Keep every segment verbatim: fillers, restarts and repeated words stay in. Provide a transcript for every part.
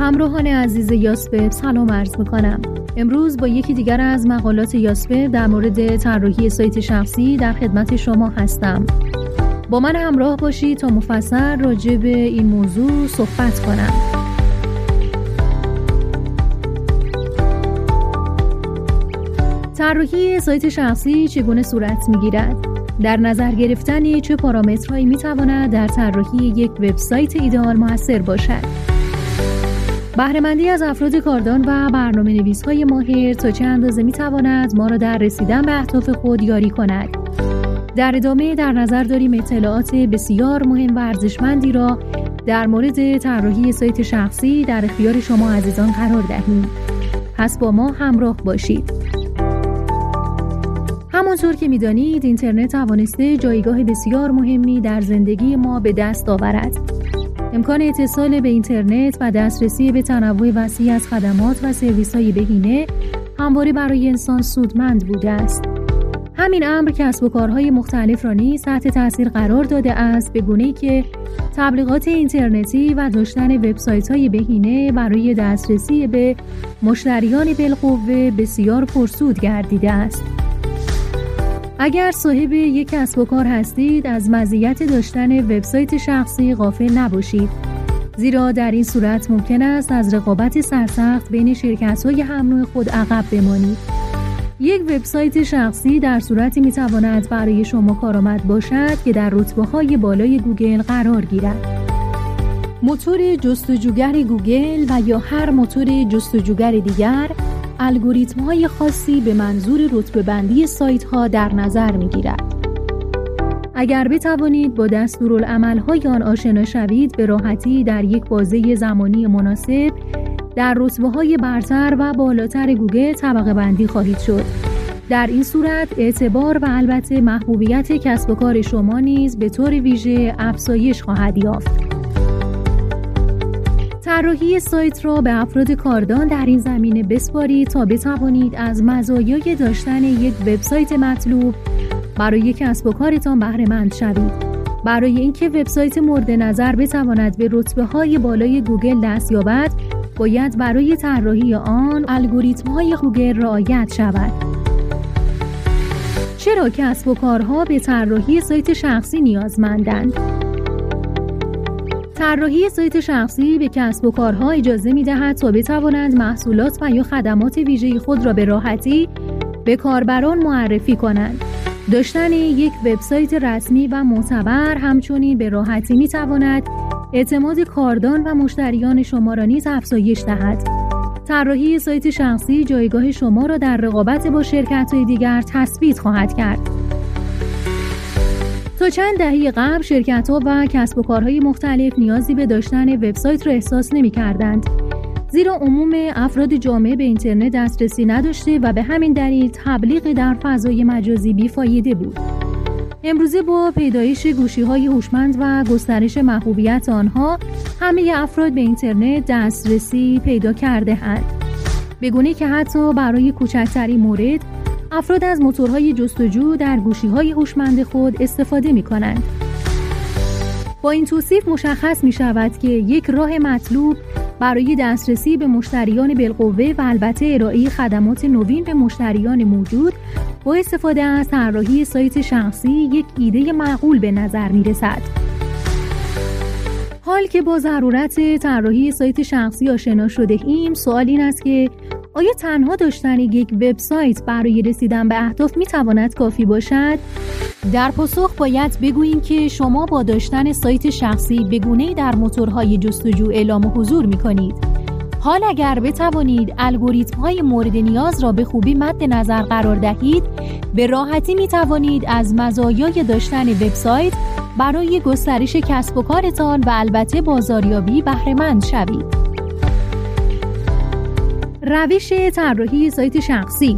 همراهان عزیز یاسپب سلام عرض میکنم. امروز با یکی دیگر از مقالات یاسپب در مورد طراحی سایت شخصی در خدمت شما هستم. با من همراه باشید تا مفصل راجع به این موضوع صحبت کنم. طراحی سایت شخصی چگونه صورت میگیرد؟ در نظر گرفتن چه پارامترهایی میتواند در طراحی یک وبسایت ایدئال مؤثر باشد؟ بهره‌مندی از افراد کاردان و برنامه‌نویس‌های ماهر تا چه اندازه می‌تواند ما را در رسیدن به اهداف خود یاری کند؟ در ادامه در نظر داریم اطلاعات بسیار مهم و ارزشمندی را در مورد طراحی سایت شخصی در اختیار شما عزیزان قرار دهیم. پس با ما همراه باشید. همانطور که می‌دانید اینترنت توانسته جایگاه بسیار مهمی در زندگی ما به دست آورد. امکان اتصال به اینترنت و دسترسی به تنوع وسیع از خدمات و سرویس‌های بهینه همواره برای انسان سودمند بوده است. همین امر کسب و کارهای مختلف را نیز تحت تاثیر قرار داده است، به گونه‌ای که تبلیغات اینترنتی و داشتن وبسایت‌های بهینه برای دسترسی به مشتریان بالقوه بسیار پرسود گردیده است. اگر صاحب یک کسب و کار هستید، از مزیت داشتن وبسایت شخصی غافل نباشید، زیرا در این صورت ممکن است از رقابت سرسخت بین شرکت‌های هم‌نوع خود عقب بمانید. یک وبسایت شخصی در صورتی می‌تواند برای شما کارآمد باشد که در رتبه‌های بالای گوگل قرار گیرد. موتور جستجوگر گوگل و یا هر موتور جستجوگر دیگر الگوریتم‌های خاصی به منظور رتبه‌بندی سایت‌ها در نظر می‌گیرد. اگر بتوانید با دستورالعمل‌های آن آشنا شوید، به راحتی در یک بازه زمانی مناسب در رتبه‌های برتر و بالاتر گوگل طبقه بندی خواهید شد. در این صورت اعتبار و البته محبوبیت کسب و کار شما نیز به طور ویژه افزایش خواهد یافت. طراحی سایت را به افراد کاردان در این زمینه بسپارید تا بتوانید از مزایای داشتن یک وبسایت مطلوب برای کسب و کارتان بهره مند شوید. برای اینکه وبسایت مورد نظر بتواند به رتبه‌های بالای گوگل دست یابد، باید برای طراحی آن الگوریتم‌های گوگل رعایت شود. چرا کسب و کارها به طراحی سایت شخصی نیازمندند؟ طراحی سایت شخصی به کسب و کارها اجازه می‌دهد تا بتوانند محصولات و یا خدمات ویژه خود را به راحتی به کاربران معرفی کنند. داشتن یک وبسایت رسمی و معتبر همچنین به راحتی می‌تواند اعتماد کاردان و مشتریان شما را نیز افزایش دهد. طراحی سایت شخصی جایگاه شما را در رقابت با شرکت‌های دیگر تثبیت خواهد کرد. تا چند دهه قبل شرکت‌ها و کسب و کارهای مختلف نیازی به داشتن وبسایت را احساس نمی‌کردند، زیرا عموم افراد جامعه به اینترنت دسترسی نداشته و به همین دلیل تبلیغ در فضای مجازی بی‌فایده بود. امروزه با پیدایش گوشی‌های هوشمند و گسترش محبوبیت آنها، همه افراد به اینترنت دسترسی پیدا کرده‌اند، به گونه‌ای که حتی برای کوچکترین مورد افراد از موتورهای جستجو در گوشی‌های هوشمند خود استفاده می‌کنند. با این توصیف مشخص می‌شود که یک راه مطلوب برای دسترسی به مشتریان بالقوه و البته ارائه خدمات نوین به مشتریان موجود با استفاده از طراحی سایت شخصی یک ایده معقول به نظر می‌رسد. حال که با ضرورت طراحی سایت شخصی آشنا شده ایم، سوال این است که آیا تنها داشتن یک وبسایت برای رسیدن به اهداف میتواند کافی باشد؟ در پاسخ باید بگوییم که شما با داشتن سایت شخصی به گونه‌ای در موتورهای جستجو اعلام حضور میکنید. حال اگر بتوانید الگوریتم‌های مورد نیاز را به خوبی مد نظر قرار دهید، به راحتی میتوانید از مزایای داشتن وبسایت برای گسترش کسب و کارتان و البته بازاریابی بهره مند شوید. روش طراحی سایت شخصی.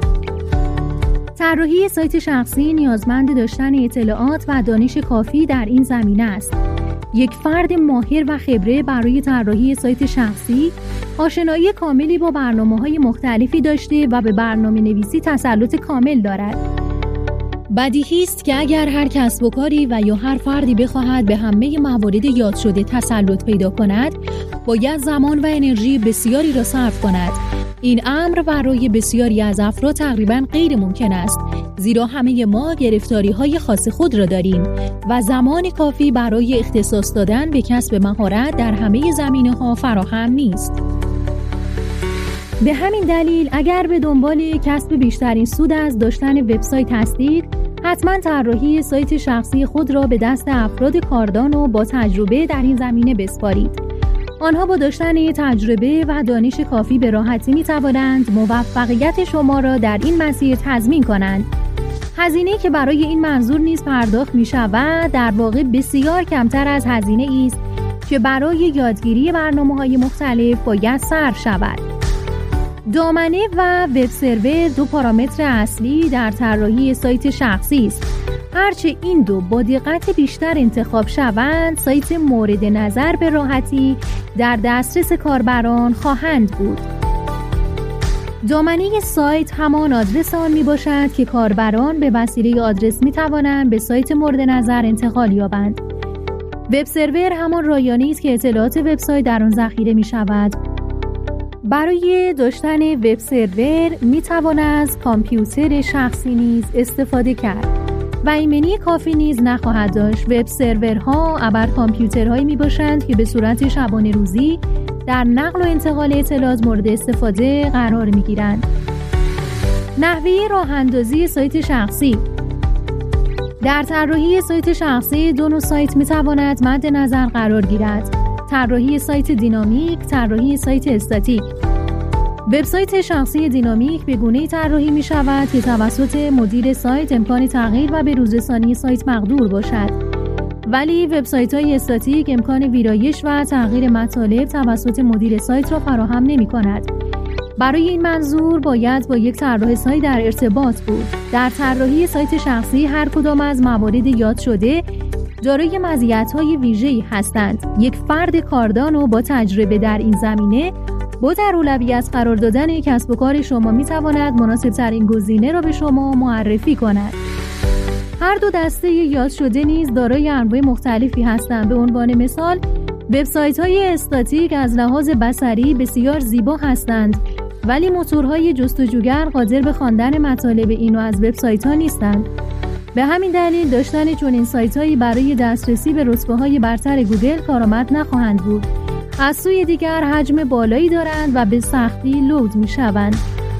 طراحی سایت شخصی نیازمند داشتن اطلاعات و دانش کافی در این زمینه است. یک فرد ماهر و خبره برای طراحی سایت شخصی آشنایی کاملی با برنامه‌های مختلفی داشته و به برنامه‌نویسی تسلط کامل دارد. بدیهی است که اگر هر کسب و کاری و یا هر فردی بخواهد به همه موارد یاد شده تسلط پیدا کند، باید زمان و انرژی بسیاری را صرف کند. این امر برای بسیاری از افراد تقریباً غیر ممکن است، زیرا همه ما گرفتاری‌های خاص خود را داریم و زمان کافی برای اختصاص دادن به کسب مهارت در همه زمینه‌ها فراهم نیست. به همین دلیل اگر به دنبال کسب بیشترین سود از داشتن وبسایت هستید، حتما طراحی سایت شخصی خود را به دست افراد کاردان و با تجربه در این زمینه بسپارید. آنها با داشتن تجربه و دانش کافی به راحتی می توانند موفقیت شما را در این مسیر تضمین کنند. هزینه‌ای که برای این منظور نیز پرداخت می شود در واقع بسیار کمتر از هزینه‌ای است که برای یادگیری برنامه‌های مختلف باید صرف شود. دامنه و وب سرور دو پارامتر اصلی در طراحی سایت شخصی است. هرچه این دو با دقت بیشتر انتخاب شوند، سایت مورد نظر به راحتی در دسترس کاربران خواهند بود. دامنه سایت همان آدرس آن می باشد که کاربران به وسیله آدرس می توانند به سایت مورد نظر انتقال یابند. وب سرور همان رایانه‌ای است که اطلاعات وبسایت در آن ذخیره می شود. برای داشتن وب سرور می توان از کامپیوتر شخصی نیز استفاده کرد و ایمنی کافی نیز نخواهد داشت. وب سرورها ابر کامپیوترهایی می باشند که به صورت شبانه روزی در نقل و انتقال اطلاعات مورد استفاده قرار می گیرند. نحوه راه اندازی سایت شخصی. در طراحی سایت شخصی دو نوع سایت می تواند مد نظر قرار گیرد: طراحی سایت دینامیک، طراحی سایت استاتیک. وبسایت شخصی دینامیک به گونه‌ای طراحی می شود که توسط مدیر سایت امکان تغییر و به‌روزرسانی سایت مقدور باشد، ولی وبسایت‌های استاتیک امکان ویرایش و تغییر مطالب توسط مدیر سایت را فراهم نمی‌کند. برای این منظور باید با یک طراح سایت در ارتباط بود. در طراحی سایت شخصی هر کدام از موارد یاد شده دارای مزیت‌های ویژه‌ای هستند. یک فرد کاردان و با تجربه در این زمینه با در اولویت قرار دادن کسب و کار شما می‌تواند مناسب‌ترین گزینه را به شما معرفی کند. هر دو دسته یاد شده نیز دارای انواع مختلفی هستند. به عنوان مثال، وبسایت‌های استاتیک از لحاظ بصری بسیار زیبا هستند، ولی موتورهای جستجوگر قادر به خواندن مطالب این نوع از وبسایت‌ها نیستند. به همین دلیل داشتن چنین سایت‌هایی برای دسترسی به رتبه‌های برتر گوگل کارآمد نخواهند بود. از سوی دیگر حجم بالایی دارند و به سختی لود می‌شوند.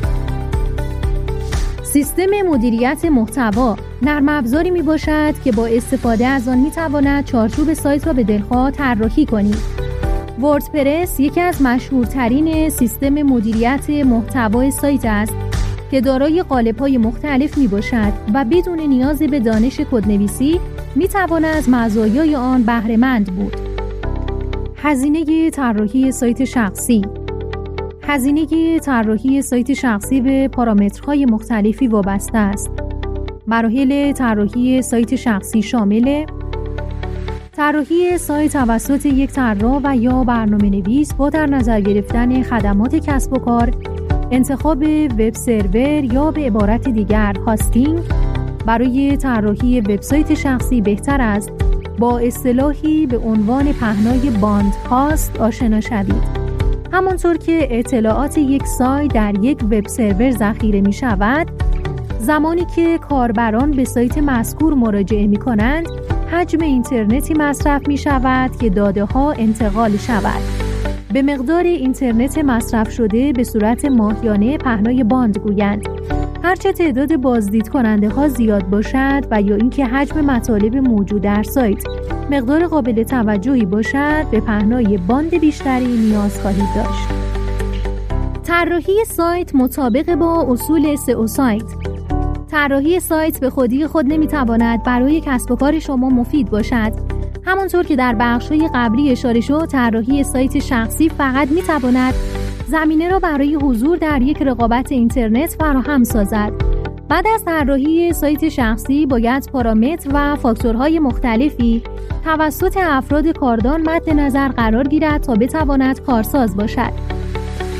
سیستم مدیریت محتوا نرم افزاری می باشد که با استفاده از آن می تواند چارچوب سایت را به دلخواه طراحی کنید. وردپرس یکی از مشهورترین سیستم مدیریت محتوای سایت است که دارای قالب‌های مختلف می باشد و بدون نیاز به دانش کدنویسی می تواند از مزایای آن بهره مند بود. هزینه طراحی سایت شخصی. هزینه طراحی سایت شخصی به پارامترهای مختلفی وابسته است. مراحل طراحی سایت شخصی شامل طراحی سایت توسط یک طراح و یا برنامه‌نویس با در نظر گرفتن خدمات کسب و کار، انتخاب وب سرور یا به عبارت دیگر هاستینگ. برای طراحی وبسایت شخصی بهتر است با اصطلاحی به عنوان پهنای باند هاست آشنا شوید. همانطور که اطلاعات یک سایت در یک وب سرور ذخیره می شود، زمانی که کاربران به سایت مذکور مراجعه می کنند، حجم اینترنتی مصرف می شود که داده ها انتقال شود. به مقدار اینترنت مصرف شده به صورت ماهیانه پهنای باند گویند. هرچه تعداد بازدید کننده ها زیاد باشد و یا اینکه حجم مطالب موجود در سایت مقدار قابل توجهی باشد، به پهنای باند بیشتری نیاز خواهید داشت. طراحی سایت مطابق با اصول سئو سایت. طراحی سایت به خودی خود نمیتواند برای کسب و کار شما مفید باشد. همانطور که در بخش‌های قبلی اشاره شد، طراحی سایت شخصی فقط میتواند زمینه را برای حضور در یک رقابت اینترنت فراهم سازد. بعد از طراحی سایت شخصی باید پارامتر و فاکتورهای مختلفی توسط افراد کاردان مد نظر قرار گیرد تا بتواند کارساز باشد.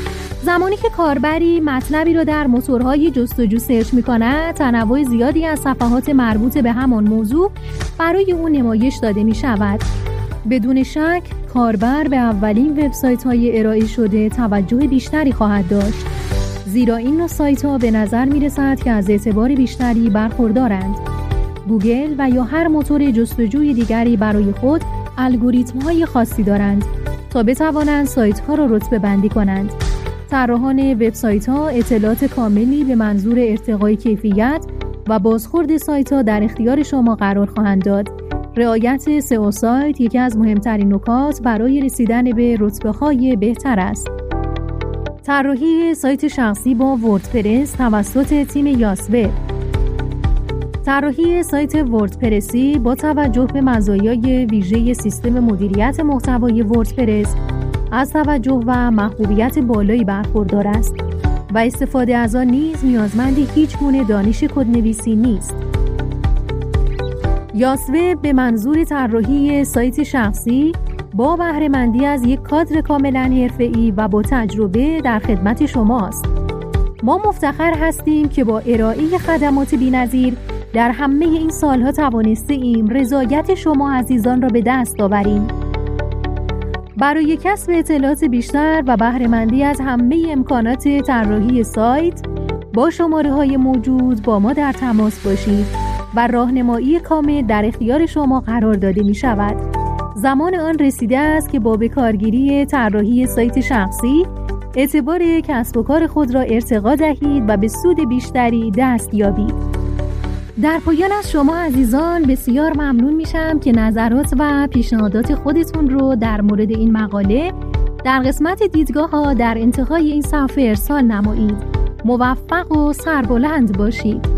زمانی که کاربری مطلبی را در موتورهای جستجو سرچ می‌کند، تنوع زیادی از صفحات مربوط به همان موضوع برای او نمایش داده می‌شود. بدون شک کاربر به اولین وبسایت‌های ارائه شده توجه بیشتری خواهد داشت، زیرا این نوع سایت‌ها به نظر می‌رسد که از اعتبار بیشتری برخوردارند. گوگل و یا هر موتور جستجوی دیگری برای خود الگوریتم‌های خاصی دارند تا بتوانند سایت‌ها را رتبه بندی کنند. طراحان وبسایت‌ها اطلاعات کاملی به منظور ارتقای کیفیت و بازخورد سایت‌ها در اختیار شما قرار خواهند داد. رعایت سئو سایت یکی از مهمترین نکات برای رسیدن به رتبه‌های بهتر است. طراحی سایت شخصی با وردپرس توسط تیم یاسوب. طراحی سایت وردپرسی با توجه به مزایای ویژه سیستم مدیریت محتوای وردپرس از توجه و محبوبیت بالایی برخوردار است و استفاده از آن نیز نیازمند هیچ گونه دانش کدنویسی نیست. یاسوب به منظور طراحی سایت شخصی با بهره‌مندی از یک کادر کاملا حرفه‌ای و با تجربه در خدمت شماست. ما مفتخر هستیم که با ارائه خدمات بی‌نظیر در همه این سالها توانسته ایم رضایت شما عزیزان را به دست آوریم. برای کسب اطلاعات بیشتر و بهره‌مندی از همه امکانات طراحی سایت با شماره‌های موجود با ما در تماس باشید و راهنمایی کامل در اختیار شما قرار داده می شود. زمان آن رسیده است که با بکارگیری طراحی سایت شخصی اعتبار کسب و کار خود را ارتقا دهید و به سود بیشتری دست یابید. در پایان از شما عزیزان بسیار ممنون میشم که نظرات و پیشنهادات خودتون رو در مورد این مقاله در قسمت دیدگاه ها در انتهای این صفحه ارسال نمایید. موفق و سربلند باشید.